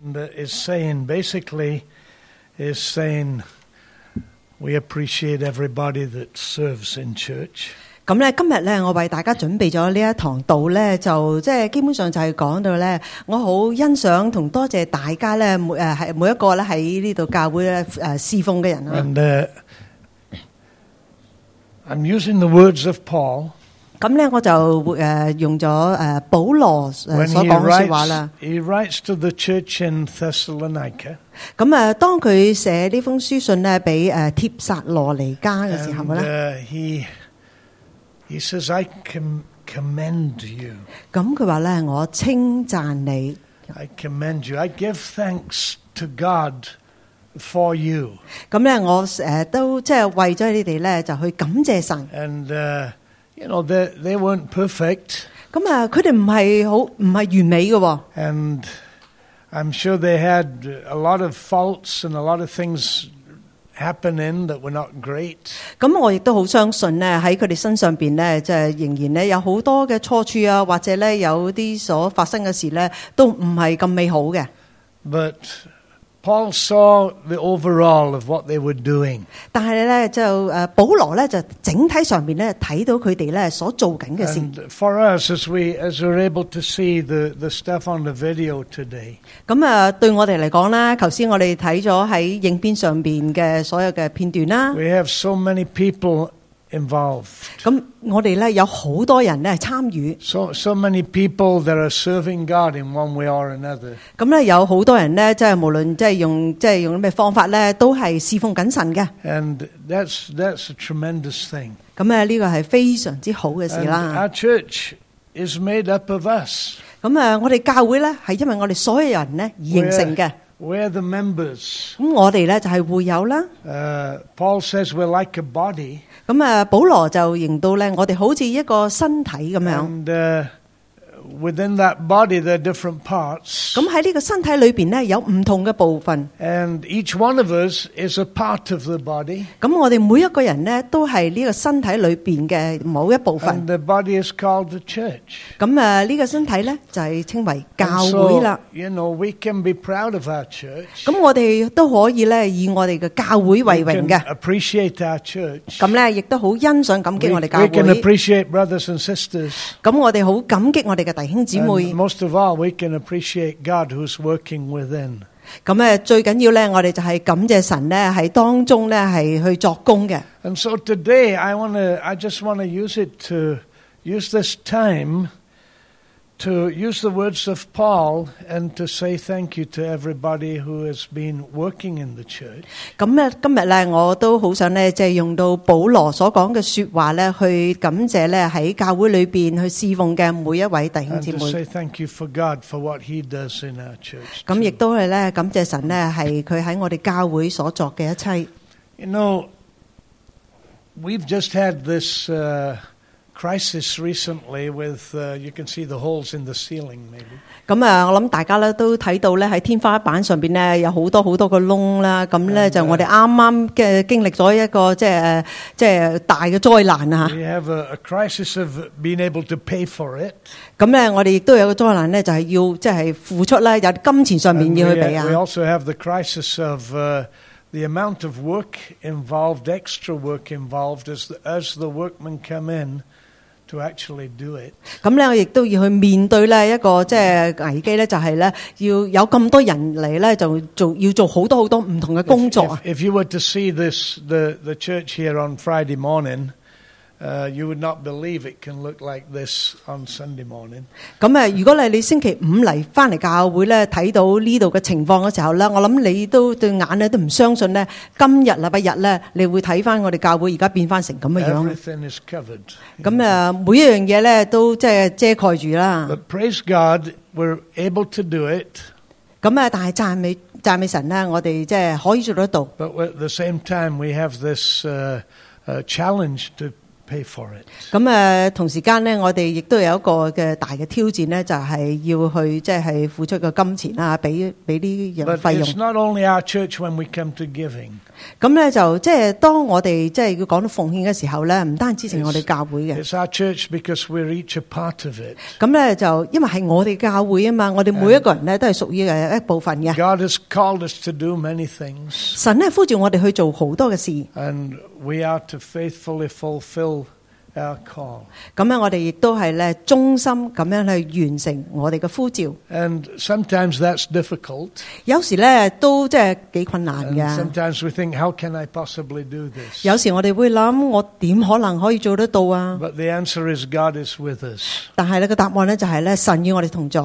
is saying basically is saying we appreciate everybody that serves in church. 咁咧，今日咧，我為大家準備咗呢一堂道咧，就即係基本上就係講到咧，我好欣賞同多謝大家咧，係每一個咧喺呢度教會咧侍奉嘅人啊。 And I'm using the words of Paul. 咁咧，我就用咗保羅所講嘅説話啦。 He writes to the church in Thessalonica. 咁當佢寫呢封書信咧，俾帖撒羅尼迦嘅時候咧。 He says, I commend you. 咁佢話咧，我稱讚你。 I commend you. I give thanks to God for you. 咁咧，我都即係為咗你哋咧，就去感謝神。 And you know, they weren't perfect. 咁佢哋唔係完美嘅。 And I'm sure they had a lot of faults and a lot of things happening that were not great. 咁我亦都好相信咧，喺佢哋身上邊咧，即係仍然咧有好多嘅錯處啊，或者咧有啲所發生嘅事咧，都唔係咁美好嘅。 But Paul saw the overall of what they were doing. 但係咧就保羅咧就整體上邊咧睇到佢哋咧所做緊嘅事。 And for us, as we're able to see the stuff on the video today. 咁對我哋嚟講咧，頭先我哋睇咗喺影片上邊嘅所有嘅片段啦。 We have so many people involved. 咁我哋咧有好多人咧參與。 So many people that are serving God in one way or another. 咁咧有好多人咧，即係無論即係用咩方法咧，都係侍奉緊神嘅。 And that's a tremendous thing. 咁呢個係非常之好嘅事啦。 Our church is made up of us. 咁我哋教會咧係因為我哋所有人咧而形成嘅。 We're the members. 咁我哋咧就係會友啦。 Paul says we're like a body. 咁保羅就認到咧，我哋好似一個身體咁樣。 And within that body there are different parts. 咁喺呢個身體裏邊咧有唔同嘅部分。 And each one of us is a part of the body. 咁我哋每一個人咧都係呢個身體裏邊嘅某一部分。 And the body is called the church. 咁呢個身體咧就係稱為教會啦。 So, you know, we can be proud of our church. 咁我哋都可以咧以我哋嘅教會為榮嘅。 Appreciate our church. 咁咧亦都好欣賞感激我哋教會。 We can appreciate brothers and sisters. 咁我哋好感激我哋嘅弟兄姊妹。 And most of all, we can appreciate God who's working within. 咁最緊要咧，我哋就係感謝神咧喺當中咧係去作工嘅。 And so today, I just want to use this time to use the words of Paul and to say thank you to everybody who has been working in the church. 咁今日咧，我都好想咧，即係用到保羅所講嘅說話咧，去感謝咧喺教會裏邊去侍奉嘅每一位弟兄姊妹。 And to say thank you for God for what He does in our church. 咁亦都係咧感謝神咧，係佢喺我哋教會所作嘅一切。 You know, we've just had this crisis recently with you can see the holes in the ceiling maybe. 咁我諗大家咧都睇到咧喺天花板上邊咧有好多好多個窿啦。咁咧就我哋啱啱嘅經歷咗一個即係大嘅災難啊。 We have a crisis of being able to pay for it. 咁咧我哋亦都有個災難咧，就係要即係付出咧，有金錢上面要去俾啊。 We also have the crisis of the amount of work involved, extra work involved as the workmen come in. To actually do it. 咁咧，我亦都要去面對咧一個即係危機咧，就係咧要有咁多人嚟咧，就要做好多好多唔同嘅工作啊。 If you were to see the church here on Friday morning, you would not believe it can look like this on Sunday morning. 咁如果你星期五嚟翻嚟教會咧，睇到呢度嘅情況嘅時候咧，我諗你都對眼咧都唔相信咧，今日禮拜日咧，你會睇翻我哋教會而家變翻成咁嘅樣。 Everything is covered. 咁每一樣嘢咧都即係遮蓋住啦。 But praise God, we're able to do it. 咁但係讚美神咧，我哋即係可以做得到。 But at the same time, we have this challenge to pay for it. 咁同時間咧，我哋亦都有一個嘅大嘅挑戰咧，就係要去即係付出個金錢啊，俾呢樣 But 費用。 it's not only our church when we come to giving. 咁咧就即係當我哋即係要講到奉獻嘅時候咧，唔單止係我哋教會嘅。 It's our church because we're each a part of it. 咁咧就因為係我哋教會啊嘛，我哋每一個人咧都係屬於一部分嘅。 God has called us to do many things, 神咧呼召我哋去做好多嘅事， and we are to faithfully fulfill our call. 咁咧我哋亦都係咧忠心咁樣去完成我哋嘅呼召。 And sometimes that's difficult. 有時咧都即係幾困難 And 嘅。 sometimes we think, how can I possibly do this? 有時我哋會諗，我點可能可以做得到啊？ But the answer is God is with us. 但係咧個答案咧就係咧神與我哋同在。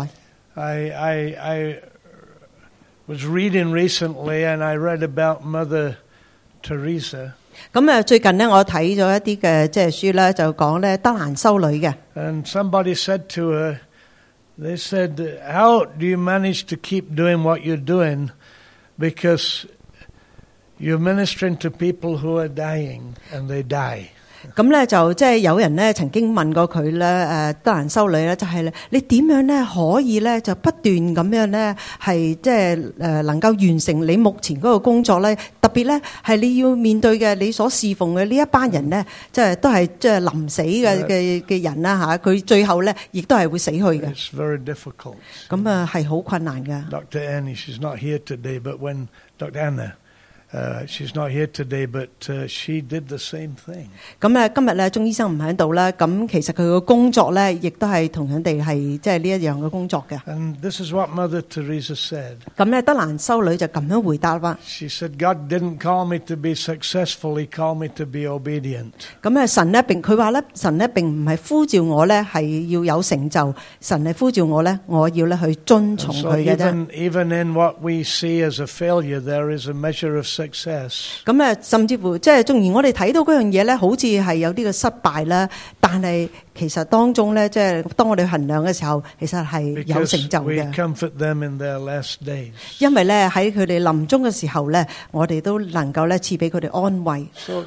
I was reading recently, and I read about Mother Teresa. 咁最近呢，我睇咗一啲嘅即係書咧，就講咧德蘭修女嘅。 And somebody said to her, they said, how do you manage to keep doing what you're doing? Because you're ministering to people who are dying, and they die. 咁咧就即係有人咧曾經問過佢咧，德蘭修女咧就係咧，你點樣咧可以咧就不斷咁樣咧係即係能夠完成你目前嗰個工作咧？特別咧係你要面對嘅你所侍奉嘅呢一班人咧，即係都係即係臨死嘅人啦嚇，佢最後咧亦都係會死去嘅。 It's very difficult. 咁係好困難嘅。 Dr. Annie, she's not here today, but when Dr. Anna, she's not here today, but she did the same thing. 咁今日咧鐘醫生唔喺度啦，咁其實佢個工作咧亦都係同樣地係即係呢一樣嘅工作嘅。 And this is what Mother Teresa said. 咁咧德蘭修女就咁樣回答啦。 She said, God didn't call me to be successful, He called me to be obedient. 咁神咧佢話咧神咧並唔係呼召我咧係要有成就，神係呼召我咧我要咧去遵從 So 佢嘅啫。 even in what we see as a failure, there is a measure of success. 咁甚至乎即係縱然我哋睇到嗰樣嘢咧，好似係有啲嘅失敗啦，但係其實當中咧即係當我哋衡量嘅時候，其實係有成 Because 就 we 嘅。 comfort them in their last days. 因為咧喺佢哋臨終嘅時候咧，我哋都能夠咧賜俾佢哋安慰。 So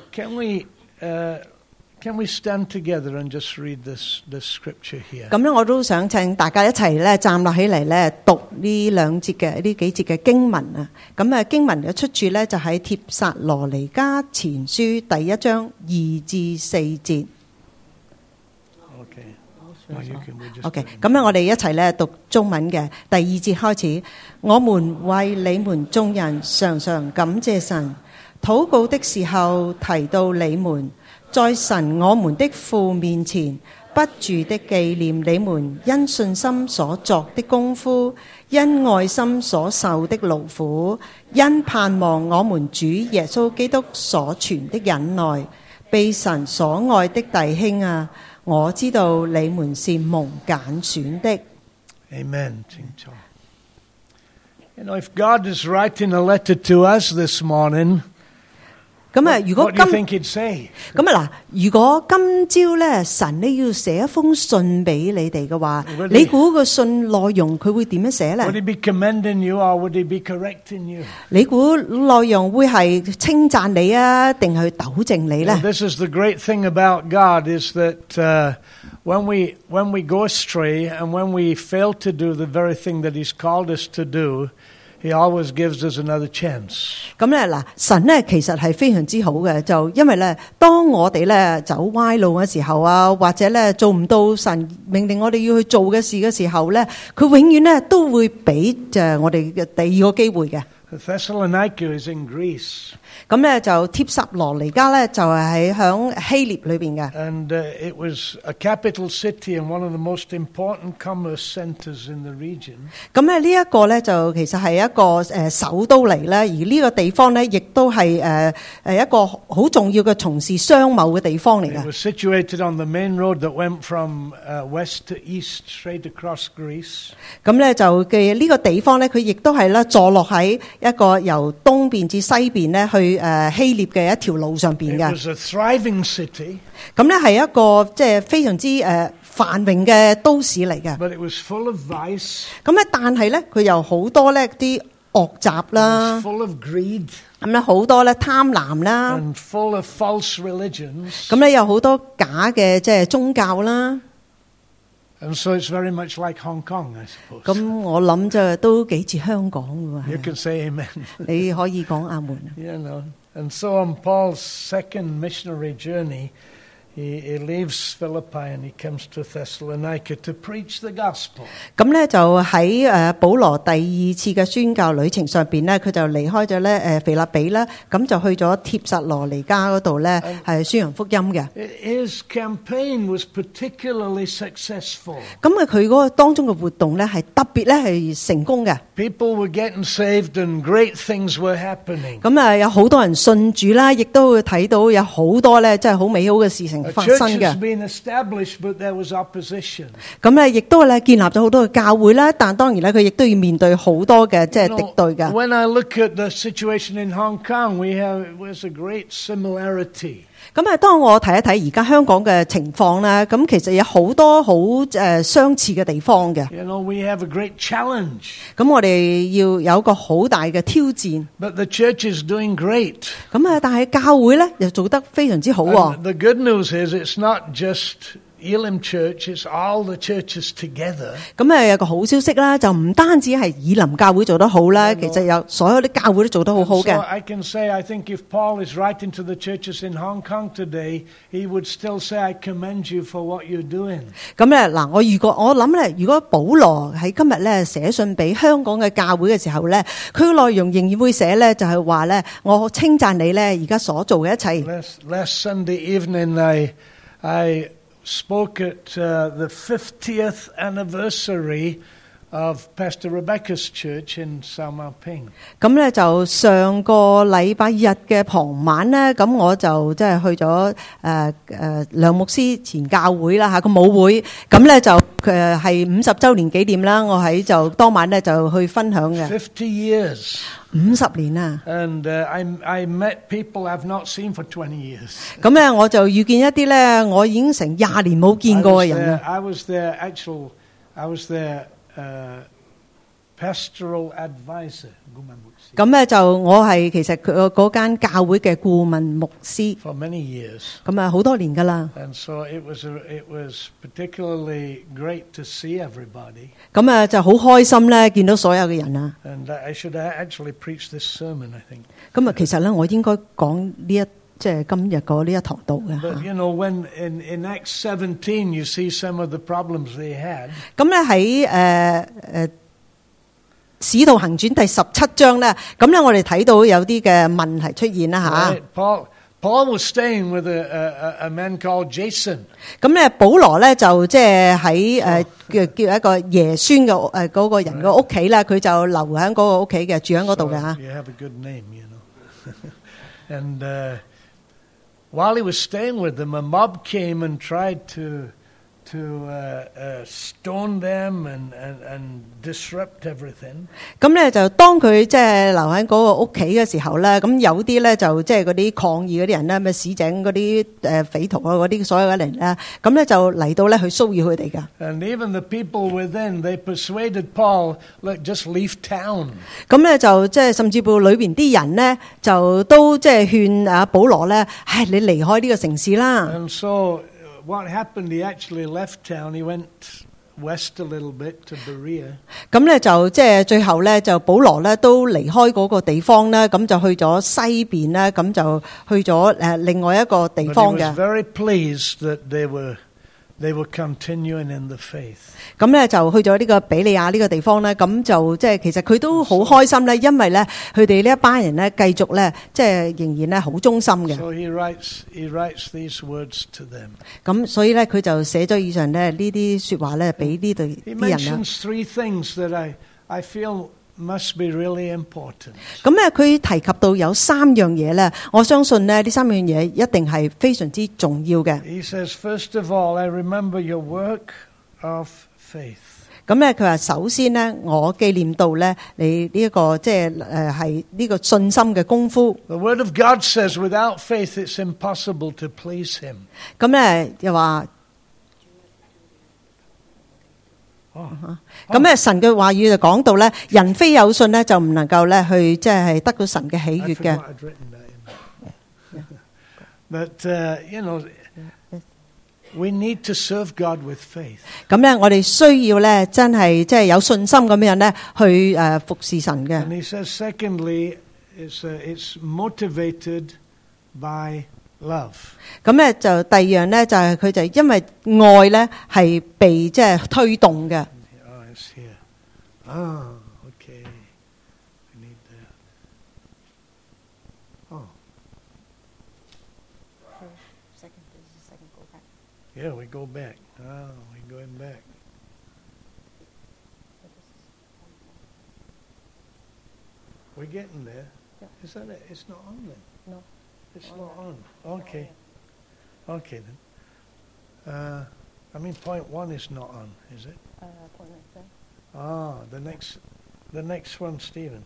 can we stand together and just read this scripture here? 咁咧，我都想請大家一齊咧站立起嚟咧讀呢兩節嘅呢幾節嘅經文啊。咁經文嘅出處咧就喺帖撒羅尼迦前書第1章2至4節。OK， 咁咧我哋一齊咧讀中文嘅第2節開始。我們為你們眾人常常感謝神，禱告的時候提到你們。在神我們的父面前，不住的紀念你們因信心所作的功夫，因愛心所受的勞苦，因盼望我們主耶穌基督所存的忍耐。被神所愛的弟兄啊，我知道你們是蒙揀選的。 Amen. You know, if God is writing a letter to us this morning, 咁如果 what do you think He'd say? 如果今朝咧神呢要寫一封信俾你哋嘅話， Would he- 你估個信內容佢會點樣寫咧？ Would He be commending you or would He be correcting you? 你估內容會係稱讚你啊，定係糾正你咧？ Well, this is the great thing about God is that when we go astray and when we fail to do the very thing that He's called us to do, He always gives us another chance. 咁咧嗱，神咧其實係非常之好嘅，就因為咧，當我哋咧走歪路嘅時候啊，或者咧做唔到神命令我哋要去做嘅事嘅時候咧，佢永遠咧都會俾我哋嘅第二個機會嘅。 Thessalonica is in Greece. 咁咧就帖撒羅尼迦咧就係喺希臘裏邊嘅。 And it was a capital city and one of the most important commerce centers in the region. 咁咧呢一個咧就其實係一個首都嚟咧，而呢個地方咧亦都係一個好重要嘅從事商貿嘅地方嚟 It 嘅。 was situated on the main road that went from west to east straight across Greece. 咁咧就嘅呢個地方咧，佢亦都係咧坐落喺一個由東邊至西邊咧去希臘嘅一條路上邊 It 嘅。 was a thriving city, 咁咧係一個即係非常之繁榮嘅都市嚟嘅。 but it was full of vice, 咁咧但係咧佢有好多咧啲惡習啦， It's full of greed 咁咧好多咧貪婪啦， and full of false religions. 咁咧有好多假嘅即係宗教啦。 And so it's very much like Hong Kong, I suppose. 咁我諗就都幾似香港嘅 You 喎， can say amen. 你可以講阿門。 You know. And so on Paul's second missionary journey, he leaves Philippi and he comes to Thessalonica to preach the gospel. 咁咧就喺保羅第二次嘅宣教旅程上邊咧，佢就離開咗咧腓立比啦，咁就去咗帖撒羅尼迦嗰度咧係宣揚福音嘅。 His campaign was particularly successful. 咁佢嗰個當中嘅活動咧係特別咧係成功嘅。 People were getting saved and great things were happening. 咁有好多人信主啦，亦都會睇到有好多咧真係好美好嘅事情 A 發 church 生 has 嘅。 been established, but there was opposition. 咁亦都咧建立咗好多嘅教會啦，但當然咧佢亦都要面對好多嘅即係敵對嘅。 When I look at the situation in Hong Kong, there's a great similarity. 咁當我睇一睇而家香港嘅情況咧，咁其實有好多好相似嘅地方嘅。 You know, we have a great challenge. 咁我哋要有一個好大嘅挑戰。 But the church is doing great. 咁但係教會咧又做得非常之好喎。 And the good news is it's not just Elim Church, it's all the churches together. 咁有個好消息啦，就唔單止係以林教會做得好啦，其實有所有啲教會都做得好好 So 嘅。 I can say, I think if Paul is writing to the churches in Hong Kong today, he would still say, I commend you for what you're doing. 咁嗱，我諗咧，如果保羅喺今日咧寫信俾香港嘅教會嘅時候咧，佢嘅內容仍然會寫咧，就係話咧，我稱讚你咧而家所做嘅一切。 Last Sunday evening, I spoke at the 50th anniversary of Pastor Rebecca's church in Sao Mau Ping. 咁咧就上個禮拜日嘅傍晚咧，咁我就即係去咗梁牧師前教會啦嚇個舞會，咁咧就係50週年紀念啦，我喺就當晚咧就去分享嘅。 50 years. 50年啊！ And I met people I've not seen for 20 years. 咁咧我就遇見一啲咧，我已經成20年冇見過嘅人啦。 I was their pastoral advisor. 咁咧就我係其實佢嗰間教會嘅顧問牧師。 For many years. 咁好多年噶啦。 And so it was particularly great to see everybody. 咁就好開心咧，見到所有嘅人啊。 And I should actually preach this sermon, I think. 咁其實咧，我應該講呢即係今日嗰呢一堂道嘅。 But you know, when in Acts 17, you see some of the problems they had. 咁咧喺使徒行傳第17章咧，咁咧我哋睇到有啲嘅問題出現啦嚇。 Paul was staying with a man called Jason. 咁咧保羅咧就即係喺叫一個耶孫嘅嗰個人嘅屋企咧，佢就留喺嗰個屋企嘅，住喺嗰度嘅嚇。 You have a good name, you know. And while he was staying with them, a mob came and tried to stone them and disrupt everything. 咁咧就當佢即係留喺嗰個屋企嘅時候咧，咁有啲咧就即係嗰啲抗議嗰啲人咧，咩市井嗰啲匪徒啊嗰啲所有嘅人咧，咁咧就嚟到咧去騷擾佢哋噶。 And even the people within, they persuaded Paul, "Look, just leave town." 咁咧就即係甚至乎裏邊啲人咧就都即係勸阿保羅咧，唉，你離開呢個城市啦。 And so what happened? He actually left town. He went west a little bit to Berea. 咁咧就即係最後咧就保羅咧都離開嗰個地方咧，咁就去咗西邊咧，咁就去咗另外一個地 But 方 he 嘅。 was very pleased that they were continuing in the faith. 咁咧就去咗呢個比利亞呢個地方咧，咁就即係其實佢都好開心咧，因為咧佢哋呢一班人咧繼續咧即係仍然咧好忠心嘅。 So he writes these words to them. 咁所以咧佢就寫咗以上咧呢啲說話咧俾呢度 He 啲人啦。 mentions three things that I feel must be really important. 咁咧佢提及到有3樣嘢咧，我相信咧呢3樣嘢一定係非常之重要嘅。 He says, first of all, I remember your work of faith. 咁咧佢話首先咧，我紀念到咧你呢一個即係係呢個信心嘅功夫。 The Word of God says, without faith, it's impossible to please Him. 咁咧又話咁咧神嘅話語就講到咧，人非有信咧就唔能夠咧去即係得到神嘅喜 I 悅嘅。 forgot I'd written that in. But, you know, we need to serve God with faith. 咁咧，我哋需要咧真係即係有信心咁樣咧去服侍神嘅。 And he says, secondly, it's motivated by love. 咁咧就第二樣咧就係佢就因為愛咧係被即係推動嘅。 Oh, it's here. Oh, okay. I need that. Oh, yeah, we go back. Oh, we're going back. We're getting there. Is that it? It's not on then? No. It's not on. Okay. Okay then. I mean, point 1 is not on, is it? Ah, the next one, Stephen.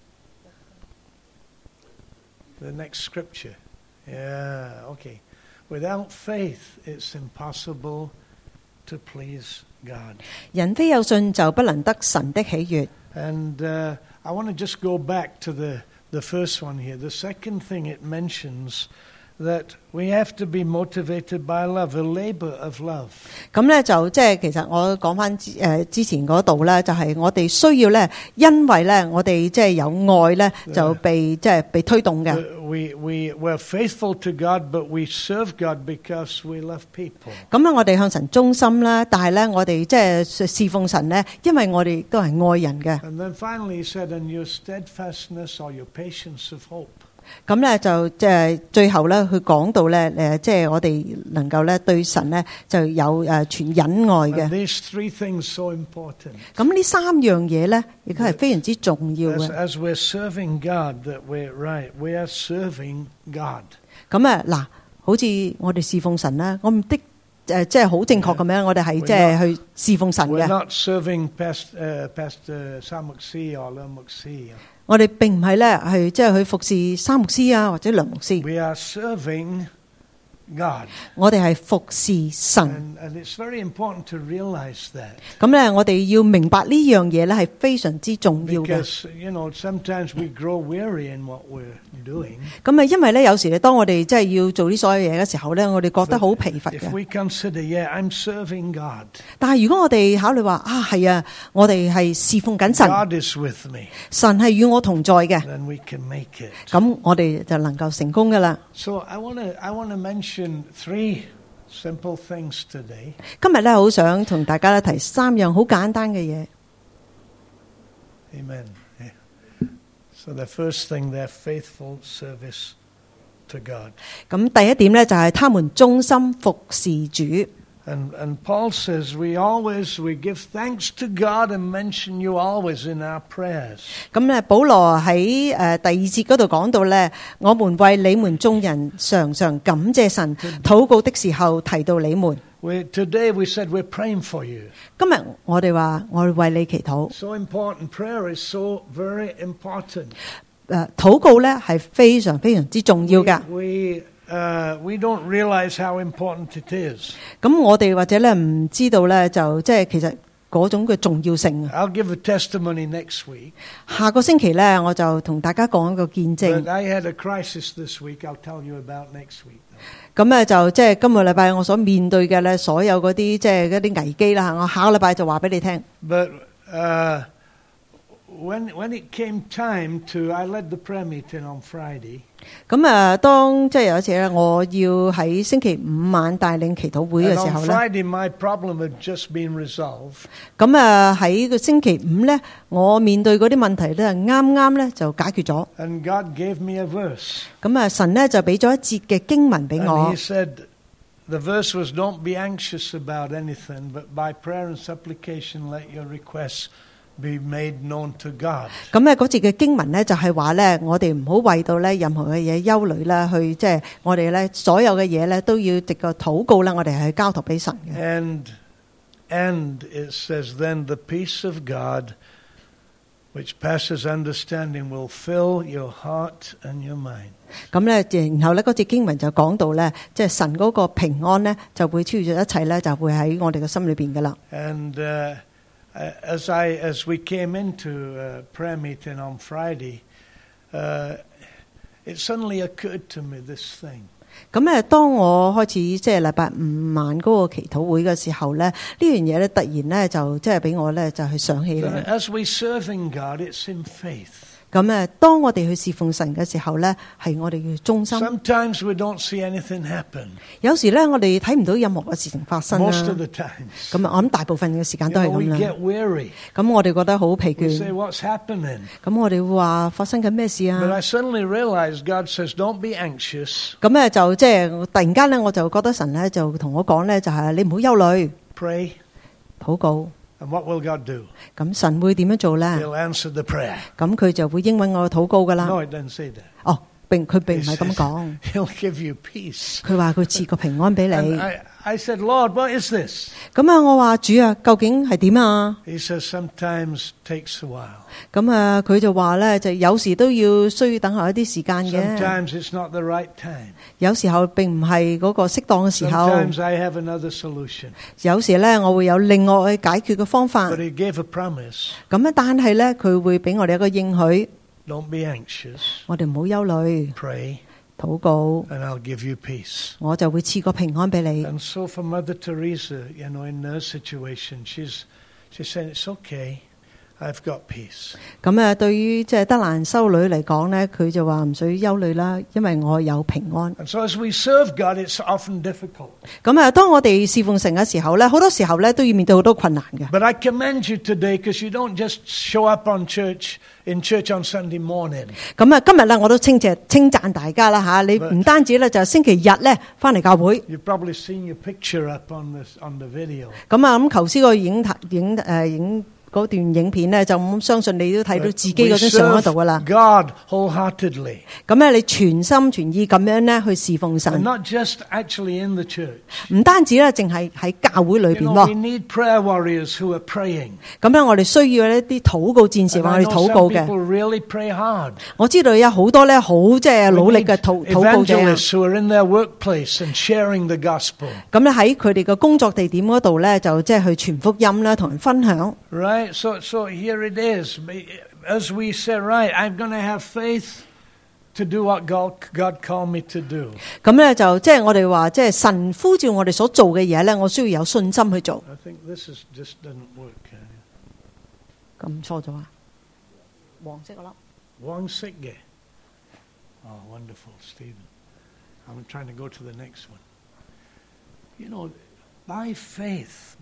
The next scripture. Yeah, okay. Without faith, it's impossible to please God. 人非有信就不能得神的喜悅。 And I want to just go back to the first one here. The second thing it mentions that we have to be motivated by love, a labor of love. 咁咧就即係其實我講翻之前嗰度咧，就係我哋需要咧，因為咧我哋即係有愛咧，就被即係被推動嘅。 We're faithful to God, but we serve God because we love people. 咁啊，我哋向神忠心啦，但係咧我哋即係侍奉神咧，因為我哋都係愛人嘅。 And then finally he said, and your steadfastness or your patience of hope. 咁咧就即係最後咧，佢講到咧即係我哋能夠咧對神咧就有存忍愛 And 嘅。 these three things so important. 咁呢三樣嘢咧，亦都係非常之重要嘅。 As we're serving God, that we're right. We are serving God. 咁啊嗱，好似我哋侍奉神啦，我唔的即係好正確咁樣，我哋係即係去侍奉神 We're 嘅。 not serving Pastor Sam Muxi or Lam Muxi. 我哋並唔係咧係即係去服侍沙牧師啊或者梁牧師， We are serving God. 我哋係服侍神。 And it's very important to realize that. 咁咧，我哋要明白呢樣嘢咧係非常之重要嘅。 Because, you know, sometimes we grow weary in what we're doing. 咁啊，因為咧有時咧，當我哋即係要做呢所有嘢嘅時候咧，我哋覺得好疲乏 If 嘅。 we consider, yeah, I'm serving God. 但係如果我哋考慮話啊，係啊，我哋係侍奉緊神， God is with me. 神係與我同在嘅， Then we can make it. 咁我哋就能夠成功噶啦。 So I want to mention 3 simple things today. 今日咧好想同大家咧提3樣好簡單嘅嘢。 Amen. Yeah. So the first thing, their faithful service to God. 咁第一點咧就係他們忠心服侍主。 And Paul says we give thanks to God and mention you always in our prayers. 咁咧，保羅喺第2節嗰度講到咧，我們為你們眾人常常感謝神，禱告的時候提到你們。 Today we said we're praying for you. 今日我哋話我哋為你祈禱。 So important. Prayer is so very important. 禱告咧係非常非常之重要㗎。 We don't realize how important it is. 咁我哋或者咧唔知道咧，就即係其實嗰種嘅重要性。 I'll give a testimony next week. 下個星期咧，我就同大家講一個見 But 證。 I had a crisis this week. I'll tell you about next week. 咁咧就即係今個禮拜我所面對嘅咧，所有嗰啲即係嗰啲危機啦，我下個禮拜就話俾你聽。 But when it came time to, I led the prayer meeting on Friday. 咁啊，當即係有一次咧，我要喺星期5晚帶領祈禱會嘅 And 時 on 候咧， Friday, my problem had just been resolved. 咁啊喺個星期5咧，我面對嗰啲問題咧，啱啱咧就解決咗。 And God gave me a verse. 咁啊，神咧就俾咗一節嘅經文俾 And 我 He。said, the verse was, don't be anxious about anything, but by prayer and supplication let your requests be made known to God. 咁咧嗰節嘅經文咧就係話咧，我哋唔好為到咧任何嘅嘢憂慮啦，去即係我哋咧所有嘅嘢咧都要藉個禱告啦，我哋係交託俾神嘅。 And it says, then the peace of God, which passes understanding, will fill your heart and your mind. 咁咧，然後咧嗰節經文就講到咧，即係神嗰個平安咧就會超越咗一切咧，就會喺我哋嘅心裏邊噶啦。 And as we came into prayer meeting on Friday, it suddenly occurred to me this thing. 咁當我開始即係禮拜五晚嗰個祈禱會嘅時候咧，呢樣嘢咧突然咧就即係俾我咧就去想起嚟。 As we serving God, it's in faith. 咁當我哋去侍奉神嘅時候咧，係我哋嘅忠心。 Sometimes we don't see anything happen. 有時咧，我哋睇唔到任何嘅事情發生啦。 Most of the times. 咁我諗大部分嘅時間都係咁啦。 We get weary. 咁我哋覺得好疲倦。 We say, what's happening? 咁我哋會話發生緊咩事啊 But I suddenly realized God says, don't be anxious. 咁就即係突然間咧，我就覺得神咧就同我講咧，就係你唔好憂慮。 Pray. 禱告。 And what will God do? 咁神會點樣做咧？ He'll answer the prayer. 咁佢就會應允我嘅禱告噶啦。 No, it doesn't say that. 哦，佢並唔係咁講。 He'll give you peace. 佢話佢賜個平安俾你。 And I said, Lord, what is this? 咁我話主啊，究竟係點啊？ He says, sometimes takes a while. 咁佢就話咧，就有時都要需要等候一啲時間嘅。 Sometimes it's not the right time. 有時候並唔係嗰個適當嘅時候。 Sometimes I have another solution. 有時咧，我會有另外解決嘅方法。 But he gave a promise. 咁但係咧，佢會俾我哋一個應許。 Don't be anxious. 我哋唔好憂慮。 Pray. 禱告。 And I'll give you peace. 我就會賜個平安俾你。 And so for Mother Teresa, in her situation, she's saying, it's okay. I've got peace. 咁對於即係德蘭修女嚟講咧，佢就話唔需要憂慮啦，因為我有平安。 And so as we serve God, it's often difficult. 咁當我哋侍奉神嘅時候咧，好多時候咧都要面對好多困難嘅。 But I commend you today because you don't just show up in church on Sunday morning. 咁今日咧我都稱讚大家啦吓，你唔單止咧就星期日咧翻嚟教會。 You've probably seen your picture up on the video. 咁頭先個影嗰段影片咧，就相信你都睇到自己嗰張相喺度噶啦。 God wholeheartedly. 咁你全心全意咁樣咧去侍奉神。 And not just actually in the church. 唔單止咧，淨係喺教會裏邊喎。 We need prayer warriors who are praying. 咁我哋需要一啲禱告戰士，我哋禱告嘅。 People really pray hard. 我知道有好多咧好即係努力嘅禱告者。 Evangelists who are in their workplace and sharing the gospel. 咁咧喺佢哋嘅工作地點嗰度咧，就即係去傳福音啦，同人分享。 Right, so here it is. As we say, right, I'm going to have faith to do what God called me to do. 咁咧就即係我哋話，即係神呼召我哋所做嘅嘢咧，我需要有信心去做。 I think this just doesn't work. 咁錯咗啊！黃色嗰粒。 黃色嘅。Oh, wonderful, Stephen. I'm trying to go to the next one. By faith.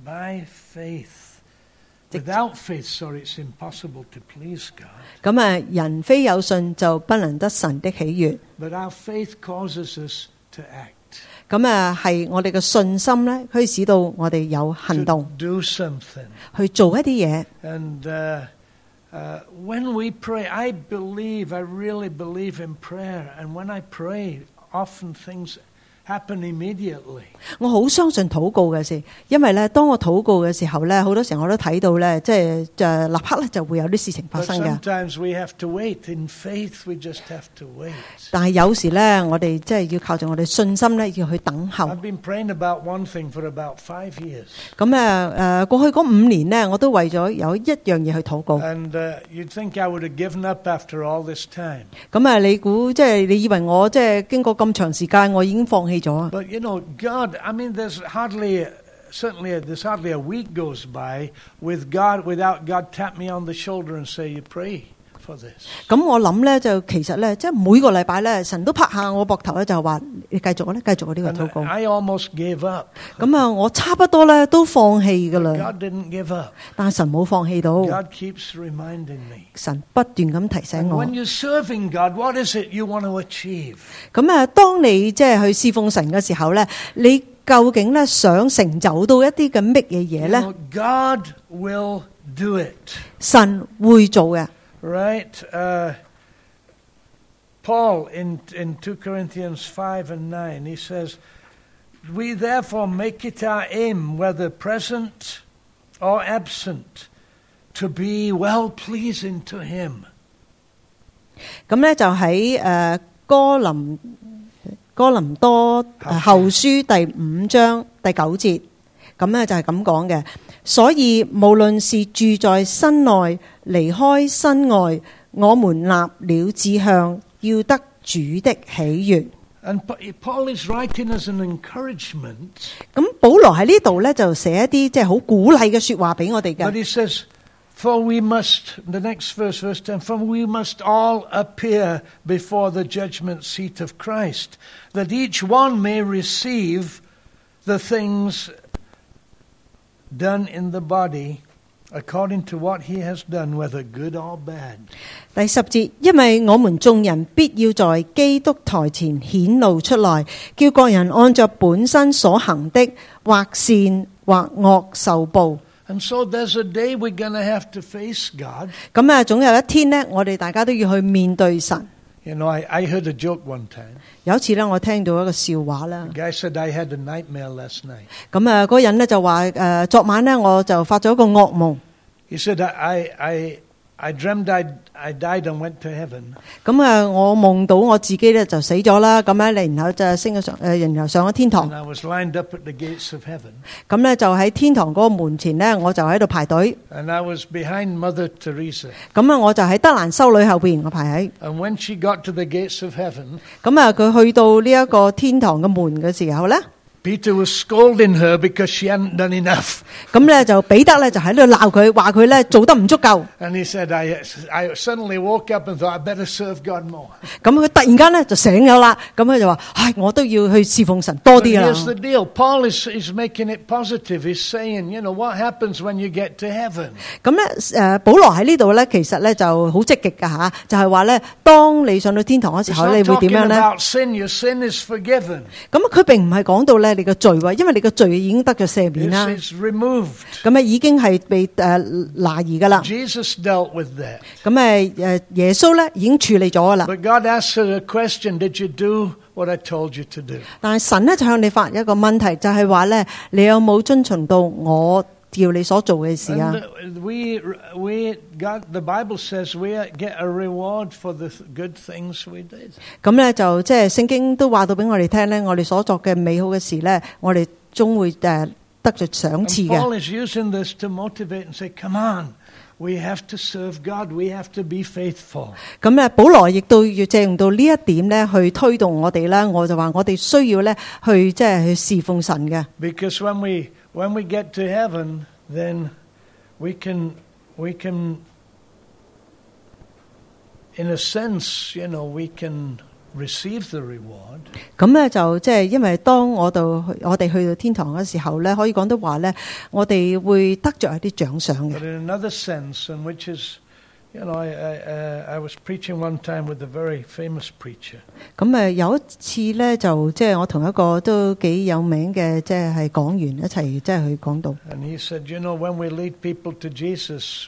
Without faith, it's impossible to please God. 咁人非有信就不能得神的喜悅。 But our faith causes us to act. 咁係我哋嘅信心咧，可以使到我哋有行動。 To do something. 去做一啲嘢。 And when we pray, I really believe in prayer. And when I pray, often things happen immediately. 我好相信禱告嘅事，因為咧，當我禱告嘅時候咧，好多時候我都睇到咧，即係就立刻咧就會有啲事情發生嘅。 Sometimes we have to wait. In faith, we just have to wait. 但係有時咧，我哋即係要靠住我哋信心咧，要去等候。 I've been praying about one thing for about 5 years. 咁過去嗰5年咧，我都為咗有一樣嘢去禱告。 And you'd think I would have given up after all this time. 咁你估即係你以為我即係經過咁長時間，我已經放棄咗啊？ But God, there's hardly a week goes by without God tap me on the shoulder and say, you pray for this. 咁我諗咧，就其實咧，即係每個禮拜咧，神都拍下我膊頭咧，就話你繼續呢個禱告。 I almost gave up. 咁我差不多咧都放棄噶啦。 God didn't give up. 但係神冇放棄到。 God keeps reminding me. 神不斷咁提醒我。 When you're serving God, what is it you want to achieve? 咁當你即係去侍奉神嘅時候咧，你究竟咧想成就到一啲嘅乜嘢嘢咧？ God will do it. 神會做嘅。 Right? Paul in 2 Corinthians 5 and 9, he says, we therefore make it our aim, whether present or absent, to be well-pleasing to him. 咁咧就喺哥林多後書第5章第9節， 咁咧就係咁講嘅。所以無論是住在身內，離開身外，我們立了志向，要得主的喜悅。 And Paul is writing as an encouragement. 咁保羅喺呢度咧就寫一啲即係好鼓勵嘅說話俾我哋嘅。 But he says, for we must, the next verse, verse 10, for we must all appear before the judgment seat of Christ, that each one may receive the things done in the body according to what he has done, whether good or bad. 第10節，因為我們眾人必要在基督台前顯露出來，叫各人按着本身所行的，或善或惡受報。 And so there's a day we're going to have to face God. 咁啊，總有一天呢，我哋大家都要去面對神。 You know, I heard a joke one time. 有一次呢，我聽到一個笑話啦。 The guy said, I had a nightmare last night. 咁啊，嗰個人呢就話昨晚呢，我就發咗一個噩夢。 He said, I dreamed I died and went to heaven. 咁啊，我夢到我自己咧就死咗啦，咁咧，然後就升咗上然後上咗天堂。 And I was lined up at the gates of heaven. 咁咧就喺天堂嗰個門前咧，我就喺度排隊。 And I was behind Mother Teresa. 咁啊，我就喺德蘭修女後邊，我排喺。 And when she got to the gates of heaven, 咁啊，佢去到呢一個天堂嘅門嘅時候咧。 Peter was scolding her because she hadn't done enough. 咁咧就彼得咧就喺度鬧佢，話佢咧做得唔足夠。 And he said, I suddenly woke up and thought I better serve God more. 咁佢突然間咧就醒咗啦，咁佢就話：唉，我都要去侍奉神多啲啦。 Here's the deal. Paul is making it positive. He's saying, you know, what happens when you get to heaven? 咁咧保羅喺呢度咧，其實咧就好積極噶吓，就係話咧，當你上到天堂嘅時候，你會點樣咧？ About sin, your sin is forgiven. 咁佢並唔係講到咧你嘅罪喎，因為你嘅罪已經得咗赦免啦。 It's removed. 咁啊已經係被拿移噶啦。 Jesus dealt with that. 咁耶穌咧已經處理咗噶啦。 But God asked her a question: Did you do what I told you to do? 但係神咧就向你發一個問題，就係話咧，你有冇遵循到我叫你所做嘅事啊？ God, the Bible says we get a reward for the good things we did. 咁咧就即係聖經都話到俾我哋聽咧，我哋所作嘅美好嘅事咧，我哋終會得着賞賜嘅。 Paul is using this to motivate and say, "Come on, we have to serve God. We have to be faithful." 咁咧，保羅亦都要借用到呢一點咧，去推動我哋啦。我就話我哋需要咧去即係去侍奉神嘅。 Because when we get to heaven, then we can, in a sense, you know, we can receive the reward. 咁咧就即係因為當我哋去到天堂嘅時候咧，可以講得話咧，我哋會得着一啲獎賞嘅。 But in another sense, and which is, you know, I was preaching one time with a very famous preacher. 咁有一次咧，就即係我同一個都幾有名嘅即係講員一齊即係去講道。 And he said, you know, when we lead people to Jesus,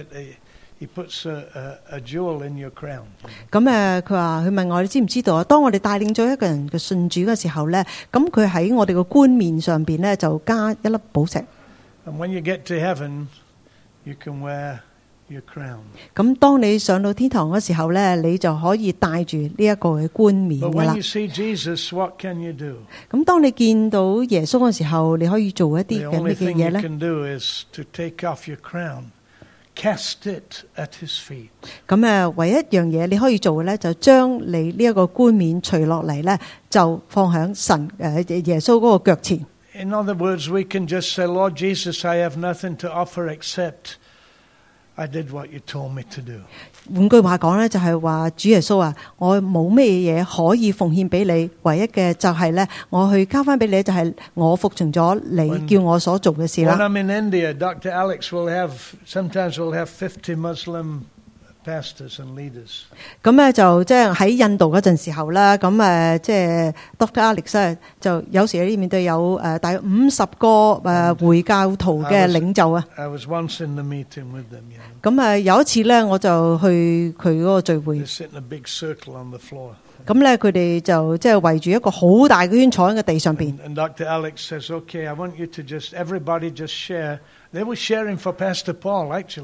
He puts a jewel in your crown. 咁佢問我，你知唔知道啊？當我哋帶領咗一個人嘅信主嘅時候咧，咁佢喺我哋個冠冕上邊咧就加一粒寶石。 And when you get to heaven, you can wear your crown. 咁當你上到天堂嘅時候咧，你就可以戴住呢一個嘅冠冕㗎 But 啦。 when you see Jesus, what can you do? 咁當你見到耶穌嘅時候，你可以做一啲 The 嘅 only 咩嘅 thing 嘢 you 咧？ can do is to take off your crown, cast it at His feet. 咁唯一一樣嘢你可以做嘅咧，就將你呢一個冠冕除落嚟咧，就放喺神耶穌嗰個腳前。 In other words, we can just say, Lord Jesus, I have nothing to offer except I did what you told me to do. 換句話講咧，就係話主耶穌啊，我冇咩嘢可以奉獻俾你，唯一嘅就係咧，我去交翻俾你，就係我服從咗你叫我所做嘅事啦。 When I'm in India, Dr. Alex sometimes we'll have 50 Muslim pastors and leaders. 咁就即係喺印度嗰陣時候啦，咁即係 Dr. Alex 就有時呢面對有大約50個回教徒嘅領袖啊。 I was once in the meeting with them. 咁有一次咧，我就去佢嗰個聚會。 They sit in a big circle on the floor. 咁咧，佢哋就即係圍住一個好大嘅圈坐喺個地上邊。 And Dr. Alex says, "Okay, I want you to everybody just share." They were sharing for Pastor Paul, actually,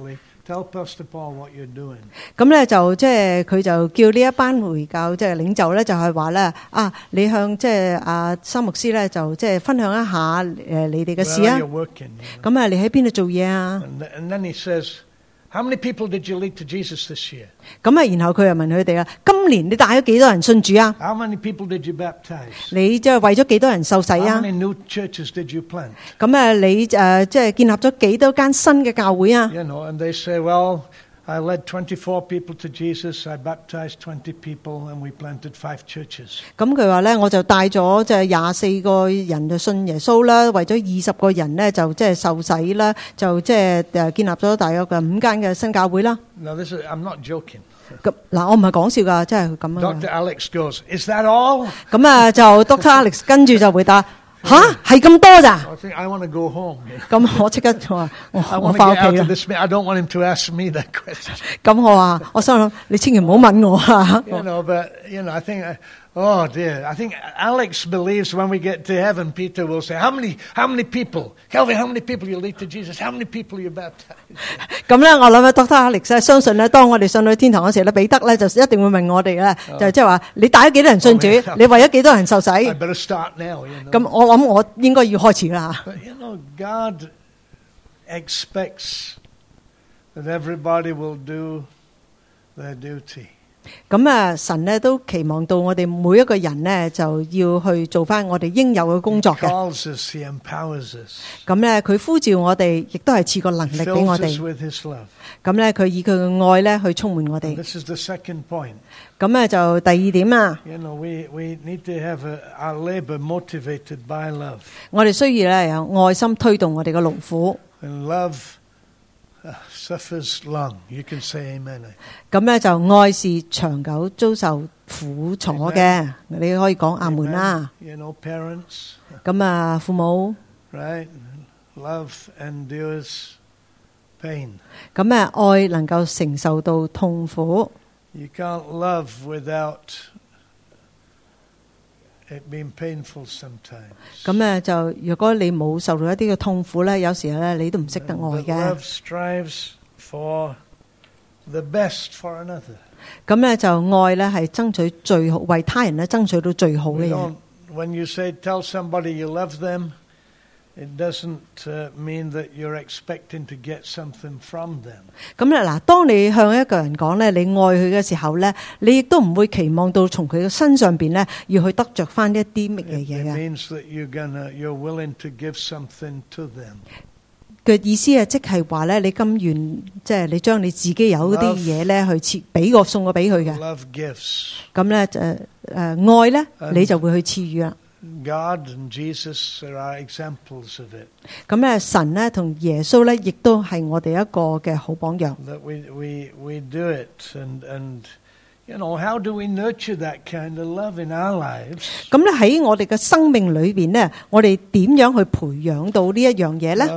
Tell Pastor Paul what you're doing. 咁咧就即係佢就叫呢一班回教即係領袖咧，就係話咧你向即係阿三牧師咧就即係分享一下你哋嘅事啊。咁你喺邊度做嘢啊 And then he says, how many people did you lead to Jesus this year? 咁然後佢又問佢哋啦，今年你帶咗幾多人信主啊？ How many people did you baptize? 你即係為咗幾多人受洗 How 啊？ many new churches did you plant? 咁你即係建立咗幾多間新嘅教會啊？ You know, and they say, well, I led 24 people to Jesus, I baptized 20 people, and we planted 5 churches. 咁佢話咧，我就帶咗即係24個人就信耶穌啦，為咗20個人咧就即係受洗啦，就即係建立咗大約嘅5間嘅新教會啦。 Now, I'm not joking. 咁嗱，我唔係講笑㗎，即係咁樣。 Dr. Alex goes, is that all? 咁就 Dr. Alex 跟住就回答。吓，係咁多咋？ I want to go home. 咁我即刻話我 I want to 翻屋 get out 企 of 啦。 this. I don't want him to ask me that question. 咁我話我心諗你千祈唔好問我啊。 You know, but I think, oh dear, I think Alex believes when we get to heaven, Peter will say, how many people, Kelvin, how many people you lead to Jesus? How many people you baptize? 咁咧，我諗Dr. Alex 咧，相信咧，當我哋上到天堂嗰時咧，彼得咧就一定會問我哋咧，就即係話你帶咗幾多人信主，你為咗幾多人受洗？ I better start now. 咁我諗我應該要開始啦。 But God expects that everybody will do their duty. 咁神咧都期望到我哋每一個人咧就要去做翻我哋應有嘅工作嘅。 He calls us, he empowers us. 咁咧佢呼召我哋，亦都係賜個能力俾我 Fills us 哋。 with his love. 咁咧佢以佢嘅愛咧去充滿我哋。 This is the second point. 咁咧就第二點啊， We need to have our labor motivated by love. 我哋需要咧有愛心推動我哋嘅勞苦。 And love suffers long. You can say amen. 咁咧就愛是長久遭受苦楚嘅，你可以講阿門啦。 Parents. 咁父母 Right? Love endures pain. 咁愛能夠承受到痛苦。 You can't love without it being painful sometimes. 咁就如果你冇受到一啲嘅痛苦咧，有時咧你都唔識得愛 But 嘅。 love strives for the best for another. 咁就愛咧係爭取最好，為他人咧爭取到最好嘅嘢。 When you say tell somebody you love them, it doesn't mean that you're expecting to get something from them. 咁咧嗱，當你向一個人講咧，你愛佢嘅時候咧，你亦都唔會期望到從佢嘅身上邊咧，要去得着翻一啲乜嘢 It 嘢嘅。 means that you're willing to give something to them. 嘅意思即係話咧，你甘願即係你將你自己有啲嘢咧去送過俾佢嘅。 Love gifts. 咁咧愛咧，你就會去賜予啦。 God and Jesus are examples of it. 咁咧神咧同耶穌咧，亦都係我哋一個嘅好榜樣。 That we do it and how do we nurture that kind of love in our lives? 咁咧喺我哋嘅生命裏邊咧，我哋點樣去培養到呢一樣嘢咧？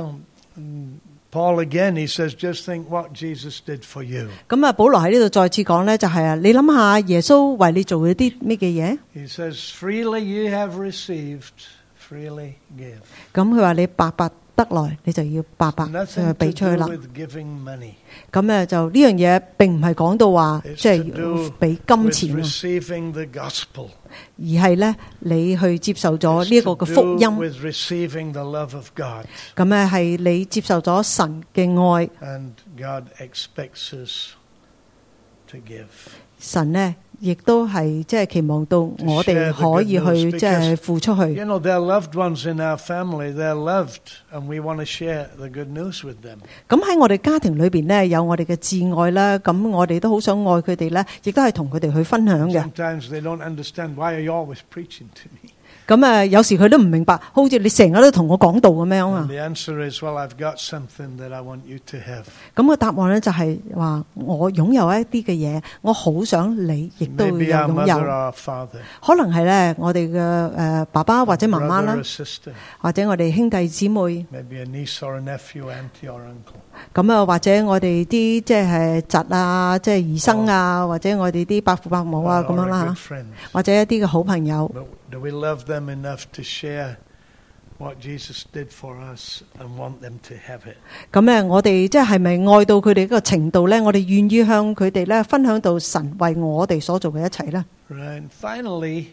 Paul again, he says, just think what Jesus did for you. 咁保羅喺呢度再次講咧，就係你諗下耶穌為你做咗啲咩嘅嘢？ He says, freely you have received, freely give. 咁佢話你白白得來，你就要白白 Nothing 俾 to 出去 do 啦。 with giving money. 咁就呢樣嘢並唔係講到話 It's 即 to 係 do 俾金 with 錢啊， receiving the gospel. 而係咧你去接受咗 It's 呢一個嘅 to 福 do 音。 with receiving the love of God. 咁係你接受咗神嘅愛， And God expects us to give. 神呢亦都係即係期望到我哋可以去即係付出去。 There are loved ones in our family. They're loved, and we want to share the good news with them. 咁喺我哋家庭裏邊呢，有我哋嘅摯愛啦，咁我哋都好想愛佢哋呢，亦都係同佢哋去分享嘅。 Sometimes they don't understand why are you always preaching to me. 咁有時佢都唔明白，好似你成日都同我講道咁樣啊 And。the answer is, well, I've got something that I want you to have. 咁個答案呢，就係話，我擁有一啲嘅嘢，我好想你亦都有 Maybe our 擁 mother 有。 or our father, 可能係呢，我哋嘅爸爸或者媽媽 brother 啦 or，sister, 或者我哋兄弟姊妹。 maybe a niece or a nephew, auntie or uncle. 咁或者我哋啲即係侄啊，即係兒生啊，或者我哋啲伯父伯母啊 Or 咁樣 a 啦 good 嚇， friend. 或者一啲嘅好朋友。 But do we love them enough to share what Jesus did for us and want them to have it. 咁咧，我哋即係咪愛到佢哋嗰個程度咧？我哋願意向佢哋咧分享到神為我哋所做嘅一切咧。 Right. Finally,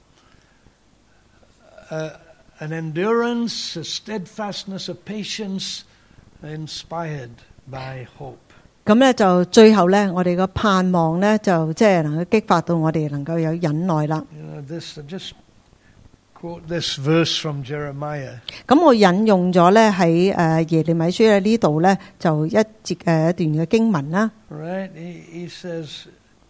an endurance, a steadfastness, a patience inspired by hope. 咁咧就最後咧，我哋個盼望咧就即係能夠激發到我哋能夠有忍耐啦。 This just quote this verse from Jeremiah. 咁我引用咗咧喺耶利米書嘅呢度咧，就一節嘅一段嘅經文啦。 Right. He says,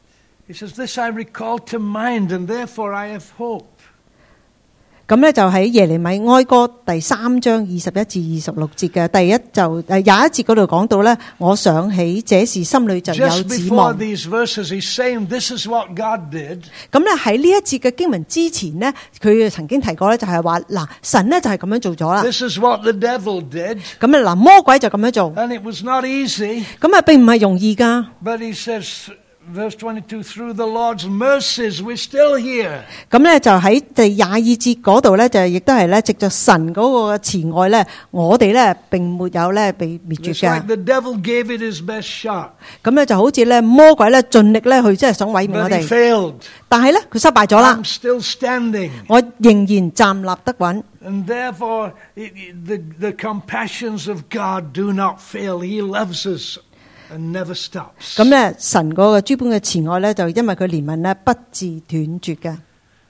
"This I recall to mind, and therefore I have hope." 咁咧就喺耶利米哀歌第3章21至26節嘅第一就21節嗰度講到咧，我想起這事心裏就有 Just 指 before 望。 these verses, he's saying, "This is what God did." 咁咧喺呢一節嘅經文之前呢，佢曾經提過咧，就係話嗱，神咧就係咁樣做咗啦。 This is what the devil did, 咁啊嗱，魔鬼就咁樣做， and it was not easy. 咁啊並唔係容易噶。 But he says, verse 22, "Through the Lord's mercies, we're still here." 咁咧就喺第22節嗰度咧，就亦都係咧，藉着神嗰個慈愛咧，我哋咧並沒有咧被滅絕 It's 嘅。 like the devil gave it his best shot, 咁咧就好似咧魔鬼咧盡力咧去即係想毀滅我 but he 哋， failed. 但係咧佢失敗咗啦 I'm，still standing. 我仍然站立得穩。 And therefore, the compassions of God do not fail. He loves us and never stops. 咁咧神嗰個諸般嘅慈愛咧，就因為佢憐憫咧不致斷絕嘅。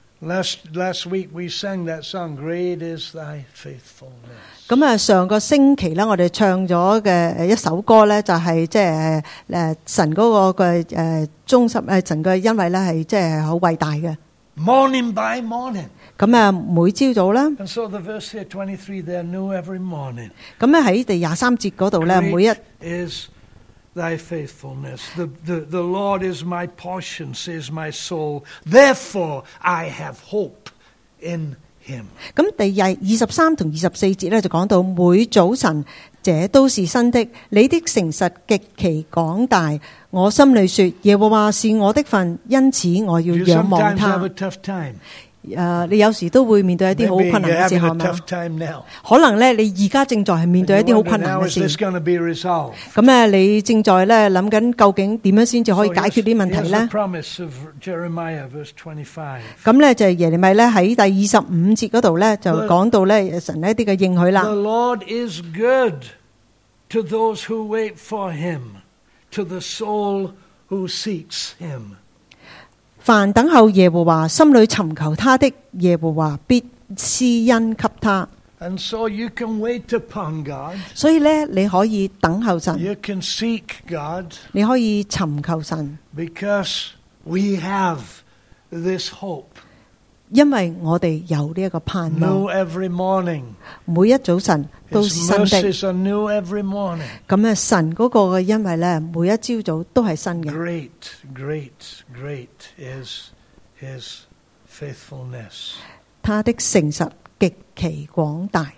Last week we sang that song, "Great is thy faithfulness." 咁啊，上個星期咧，我哋唱咗嘅一首歌咧，就係即係神嗰個嘅忠心神嘅恩惠咧，係即係好偉大嘅。 Morning by morning. 咁啊，每朝早啦， And so the verse here, 23, they're new every morning. 咁咧喺第23節嗰度咧，每一 Great is thy faithfulness. The Lord is my portion, says my soul. Therefore I have hope in him. 咁第23同24節咧就講到每早晨這都是新的，你的誠實極其廣大，我心裏說耶和華是我的份，因此我要 You 仰望 sometimes have 他 a。tough time. 你有時都會面對一啲好 Maybe 困 you're 難嘅時 having 候 a 嘛， tough time now. 可能咧你而家正在係面對一 And 啲 you're 好困 wondering, 難 how 嘅 is 事， this going to be resolved? 咁你正在咧諗緊究竟點樣先至可以 So 解決啲問題 here's 咧 the？ promise of Jeremiah, verse 25. 咁咧就係耶利米咧喺第25節嗰度咧就講到咧神一啲嘅應許啦。 The Lord is good to those who wait for him, to the soul who seeks him. 凡等候耶和華，心裏尋求他的，耶和華必施恩給他。 And so you can wait upon God. 所以咧，你可以等候神， You can seek God 你可以尋求神， because we have this hope. 因為我哋有呢一個盼望， New every morning. 每一早晨都是 His 新的。 mercies are new every morning. 咁咧，神嗰個嘅因為咧，每一朝早都係新嘅。 Great, great, great is his faithfulness. 他的誠實極其廣大。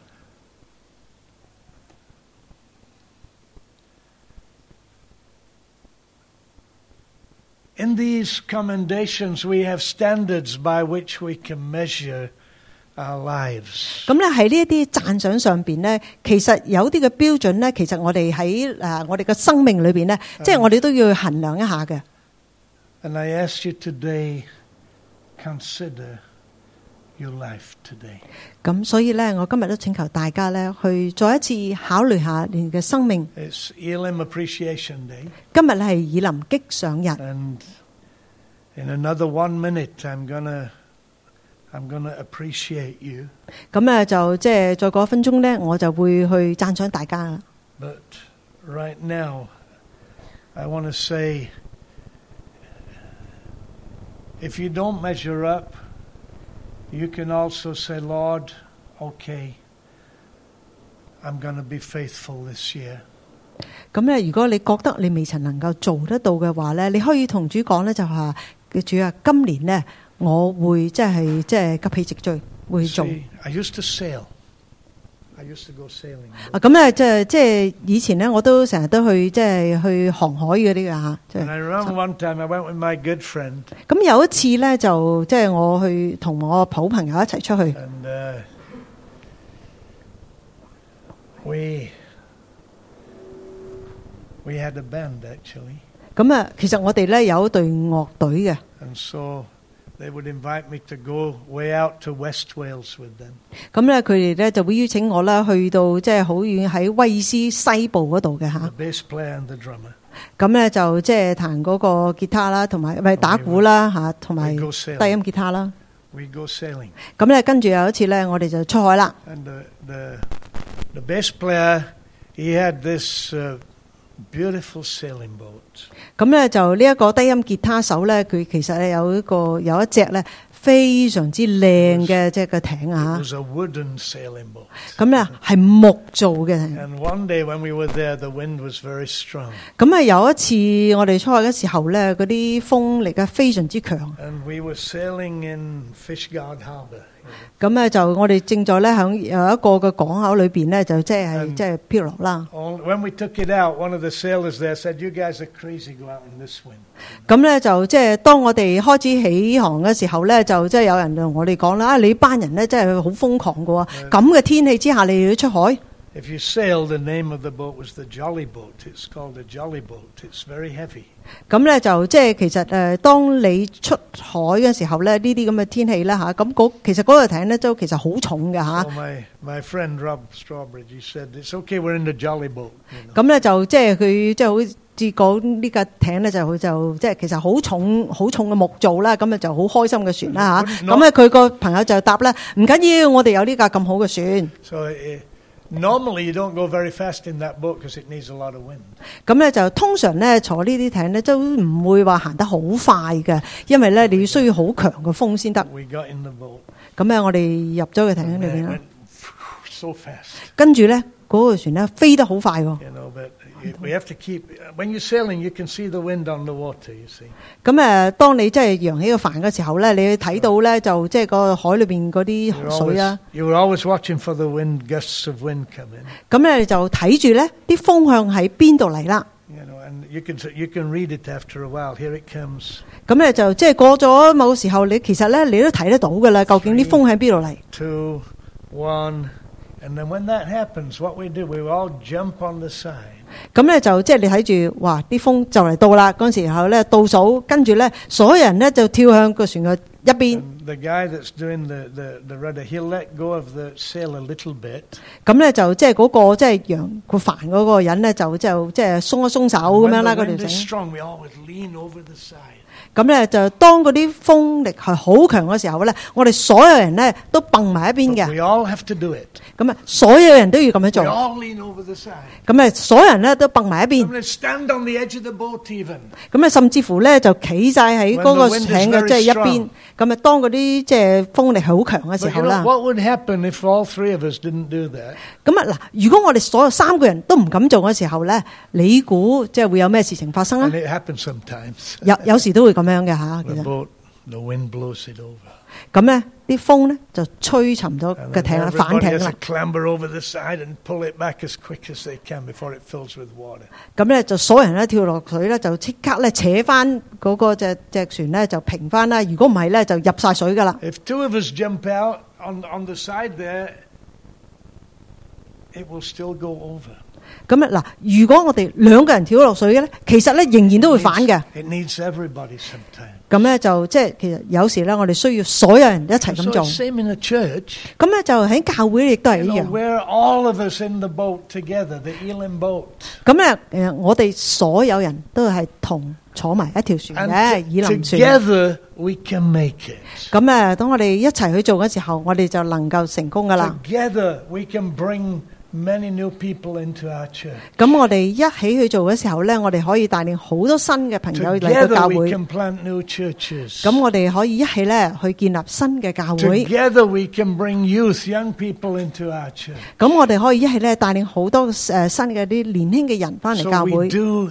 In these commendations, we have standards by which we can measure our lives. 咁咧喺呢一啲讚賞上邊咧，其實有啲嘅標準咧，其實我哋喺我哋嘅生命裏邊咧，即係我哋都要去衡量一下嘅。 And I ask you today, consider your life today. 咁所以咧，我今日都請求大家咧，去再一次考慮下你嘅生命。 It's Elim Appreciation Day. 今日咧係以林擊上日， And in another 1 minute, I'm gonna appreciate you. 咁咧就即係再過1分鐘咧，我就會去讚賞大家啦。 But right now, I want to say, if you don't measure up, you can also say, Lord, okay, I'm going to be faithful this year. 咁咧，如果你覺得你未曾能夠做得到嘅話咧，你可以同主講咧，就話主啊，今年咧我會即係急起直追，會做。 See, I used to sail. I used to go sailing. 啊，咁咧即係以前咧，我都成日都去即係去航海嗰啲嘅嚇。即 And I 係 remember one time I went with my good friend, 咁有一次咧，就即係我去同我好朋友一齊出去。 and We had a band actually. 咁啊，其實我哋咧有一隊樂隊嘅。 And so they would invite me to go way out to West Wales with them. 咁咧，佢哋咧就會邀請我啦，去到即係好遠喺威斯西部嗰度嘅嚇。 The bass player and the drummer. 咁咧就即係彈嗰個吉他啦，同埋咪打鼓啦嚇，同埋低音吉他啦。 We go sailing. 咁咧跟住有一次咧，我哋就出海啦。 And the bass player, he had this beautiful sailing boat. 咁咧就呢一個低音吉他手咧，佢其實咧有一隻咧非常之靚嘅即係個艇啊！ It was a wooden sailing boat. 咁咧係木做嘅。 And one day when we were there, the wind was very strong. 咁啊有一次我哋出海嘅時候咧，嗰啲風力啊非常之強。 And we were sailing in Fishguard Harbour. 咁咧就我哋正在咧響有一個嘅港口裏邊咧，就即係漂流啦。 When we took it out, one of the sailors there said, "You guys are crazy, go out in this wind." 咁咧就即係當我哋開始起航嘅時候咧，就即係有人同我哋講啦，你班人咧真係好瘋狂㗎喎！咁嘅天氣之下，你要出海。 If you sail, the name of the boat was the Jolly Boat. It's called the Jolly Boat. It's very heavy. 咁咧就即係其實當你出海嘅時候咧，呢啲咁嘅天氣啦嚇，咁其實嗰個艇咧都其實好重嘅嚇。 So my friend Rob Strawbridge, he said, "It's okay, we're in the Jolly Boat." 咁咧就即係佢即係好似講呢架艇咧就即係其實好重嘅木造啦，咁啊就好開心嘅船啦嚇。咁咧佢個朋友就答咧，唔緊要，我哋有呢架咁好嘅船。 So normally you don't go very fast in that boat because it needs a lot of wind. 咁咧就通常咧坐呢啲艇咧都唔會話行得好快嘅，因為咧你要需要好強嘅風先得。 We got in the boat. 咁咧我哋入咗個艇裏邊啦。 So fast. 跟住咧嗰個船咧飛得好快喎。 You know, but we have to keep. When you're sailing, you can see the wind on the water. You see. 咁當你即係揚起個帆嘅時候咧，你睇到咧就即係個海裏邊嗰啲水啊。 You were always watching for the wind, gusts of wind come in. 咁咧就睇住咧啲風向喺邊度嚟啦。 You know, and you can read it after a while. Here it comes. 咁咧就即係過咗某個時候，你其實咧你都睇得到噶啦，究竟啲風喺邊度嚟。 2, 1, and then when that happens, what we do, we all jump on the side. 咁咧就即係你睇住，哇！啲風就嚟到啦，嗰陣時候咧倒數，跟住咧所有人咧就跳向個船嘅一邊。 The guy that's doing the rudder, he'll let go of the sail a little bit. 咁咧就即係嗰個即係揚個帆嗰個人咧就即係鬆一鬆手咁樣啦，嗰條繩。 Strong, we always lean over the side. 咁咧就當嗰啲風力係好強嘅時候咧，我哋所有人咧都蹦埋一邊嘅。 We all have to do it. 咁所有人都要咁樣做。 We all lean over the side. 咁所有人咧都蹦埋一邊。 Stand on the edge of the boat even. 咁甚至乎咧就企晒喺嗰個艇嘅即係一邊。咁當嗰啲即係風力好強嘅時候啦。 What would happen if all three of us didn't do that? 咁嗱，如果我哋所有3個人都唔敢做嘅時候咧，你估即係會有咩事情發生啊？ And it happens sometimes. 有時都會咁樣嘅嚇。其實 the wind blows it over. 咁咧啲風咧就吹沉咗個艇啦，反艇啦。 Clamber over the side and pull it back as quick as they can before it fills with water. 咁咧就所有人咧跳落水咧，就即刻咧扯翻嗰個隻船咧就平翻啦。如果唔係咧就入晒水噶啦。 If 2 of us jump out on the side there, it will still go over. 咁嗱，如果我哋2個人跳落水嘅咧，其實咧仍然都會反嘅。 It needs everybody sometime. 咁咧就即係其實有時咧，我哋需要所有人一齊咁做。 Same in a church. 咁咧就喺教會亦都係一樣。 We're all of us in the boat together, the Elim boat. 咁咧我哋所有人都係同坐埋一條船嘅以林船。 Together we can make it. 咁當我哋一齊去做嘅時候，我哋就能夠成功噶啦。 Together we can bring many new people into our church. 咁我哋一起去做嘅時候咧，我哋可以帶領好多新嘅朋友嚟到教會。 Together we can plant new churches. 咁我哋可以一起咧去建立新嘅教會。 Together we can bring youth, young people into our church. 咁我哋可以一起咧帶領好多新嘅啲年輕嘅人翻嚟教會。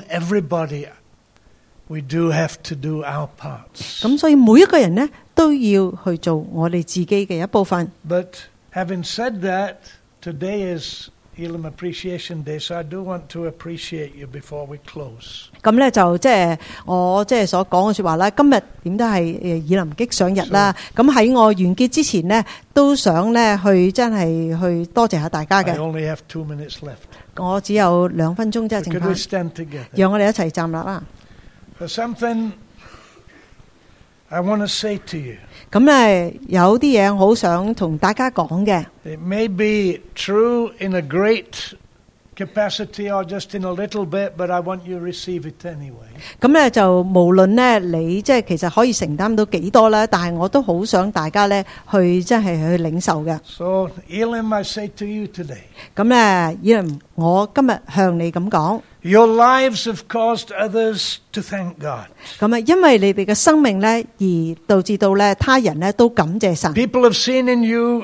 We do have to do our parts. 咁所以每一個人咧都要去做我哋自己嘅一部分。 But having said that, today is Elim Appreciation Day, so I do want to appreciate you before we close. 咁咧就即係我即係所講嘅説話啦。今日點都係以林擊賞日啦。咁喺我完結之前呢，都想咧去真係去多謝下大家 I 嘅。 only have 2 minutes left. 我只有2分鐘啫，剩 Could we 翻， stand together? 讓我哋一齊站立啦。 There's something I want to say to you. 咁咧有啲嘢好想同大家講嘅。 It may be true in a great capacity or just in a little bit, but I want you to receive it anyway. 咁咧就無論咧你即係其實可以承擔到幾多啦，但係我都好想大家咧去即係去領受嘅。 So, Elim, I say to you today, 咁咧以林，我今日向你咁講。 your lives have caused others to thank God. 咁啊，因為你哋嘅生命咧，而導致到咧他人咧都感謝神。 People have seen in you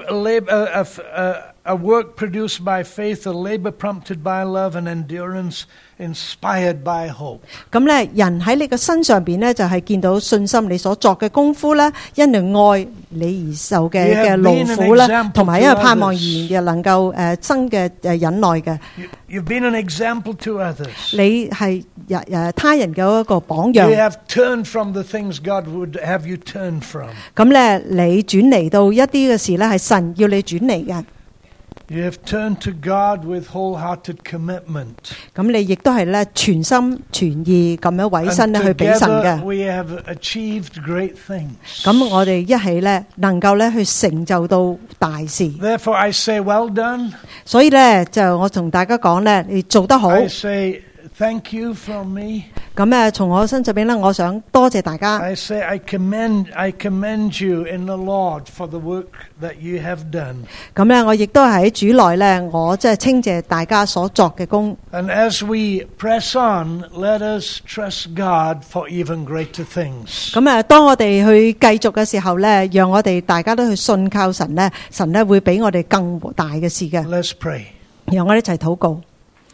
a work produced by faith, a labor prompted by love and endurance, inspired by hope. 咁咧，人喺你嘅身上邊咧，就係見到信心你所作嘅功夫啦，因為愛你而受嘅勞苦啦，同埋因為盼望而又能夠生嘅忍耐嘅。 You've been an example to others. 你係他人嘅一個榜 You 樣。 have turned from the things God would have you turn from. 咁咧，你轉嚟到一啲嘅事咧，係神要你轉嚟嘅。 You have turned to God with wholehearted commitment. 咁你亦都係咧全心全意咁樣委身咧 And 去俾神 together 嘅。 we have achieved great things. 咁我哋一起咧能夠咧去成就到大事。 Therefore I say well done. 所以咧就我同大家講咧，你做得好。 I say thank you from me. 咁咧從我身上邊咧，我想多謝大家。 I say I commend you in the Lord for the work that you have done. 咁咧我亦都係喺主內咧，我即係稱謝大家所作嘅功。 And as we press on, let us trust God for even greater things. 咁啊，當我哋去繼續嘅時候咧，讓我哋大家都去信靠神咧，神咧會俾我哋更大嘅事嘅。 Let's pray. 讓我哋一齊禱告。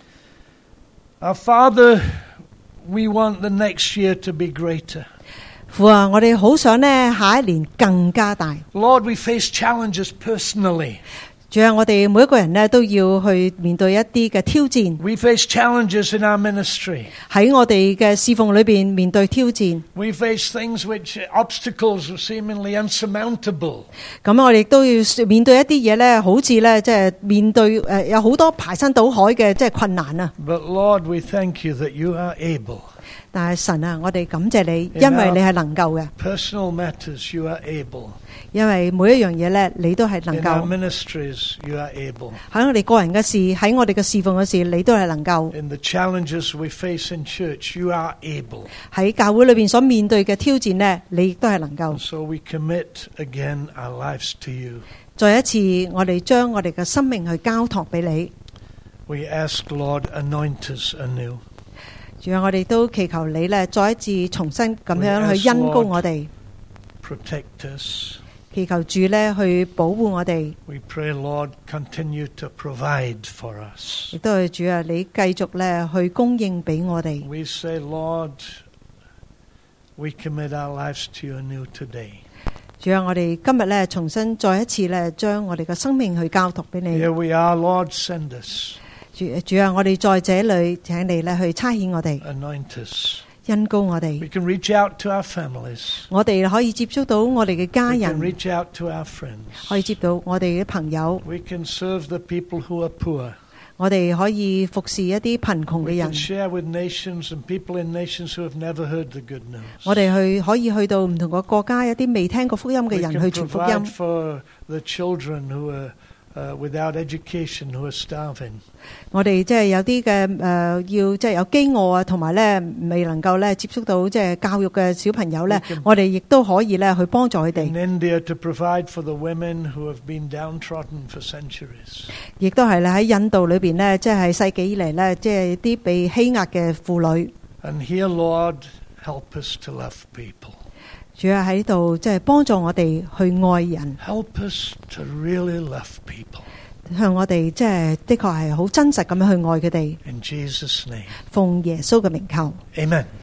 Our Father, we want the next year to be greater. 父啊，我哋好想咧下一年更加大。 Lord, we face challenges personally. 主啊，我哋每一個人咧都要去面對一啲嘅挑戰。 We face challenges in our ministry. 喺我哋嘅侍奉裏邊面對挑戰。 We face things which obstacles are seemingly unsurmountable. 咁我哋都要面對一啲嘢咧，好似咧即係面對有好多排山倒海嘅即係困難啊！ But Lord, we thank you that you are able. 但係神啊，我哋感謝你，因為你係能夠嘅， Personal matters, you are able. 因為每一樣嘢咧，你都係能 In our 夠。 ministries, you are able. 喺我哋個人嘅事，喺我哋嘅侍奉嘅事，你都係能夠。 In the challenges we face in church, you are able. 喺教會裏邊所面對嘅挑戰咧，你亦都係能夠。 So we commit again our lives to you. 再一次，我哋將我哋嘅生命去交託俾你。 We ask, Lord, anoint us anew. 仲有我哋都祈求你咧，再一次重新咁樣去恩膏我哋， Protect us. 祈求主咧去保護我哋， We pray, Lord, continue to provide for us. 亦都係主啊，你繼續咧去供應俾我哋。 We say, Lord, we commit our lives to you anew today. 主啊，我哋今日咧重新再一次咧將我哋嘅生命去交託俾你。 Here we are, Lord, send us. 主啊，我哋在這裏，請你咧去差遣我哋， Anoint us. 恩膏我 We 哋。 can reach out to our families. 我哋可以接觸到我哋嘅家 We can 人， reach out to our friends. 可以接到我哋嘅朋友， We can serve the people who are poor. 我哋可以服侍一啲貧窮 We 嘅 can 人。 share with nations and people in nations who have never heard the good news. 我哋可以去到唔同個國家，有啲未聽過福音嘅 We 人 can 去傳福 provide 音。 for the children who are without education, who are starving. 我哋即係有啲嘅要即係有飢餓啊，同埋咧未能夠咧接觸到即係教育嘅小朋友咧，我哋亦都可以咧去幫助佢 In 哋， India, to provide for the women who have been downtrodden for centuries. 亦都係咧喺印度裏邊咧，即係世紀以嚟咧，即係啲被欺壓嘅婦女。 And here, Lord, help us to love people. 主要喺度即係幫助我哋去愛人， Help us to really love people. 向我哋即係的確係好真實咁樣去愛佢哋， In Jesus' name. 奉耶穌嘅名求。 Amen.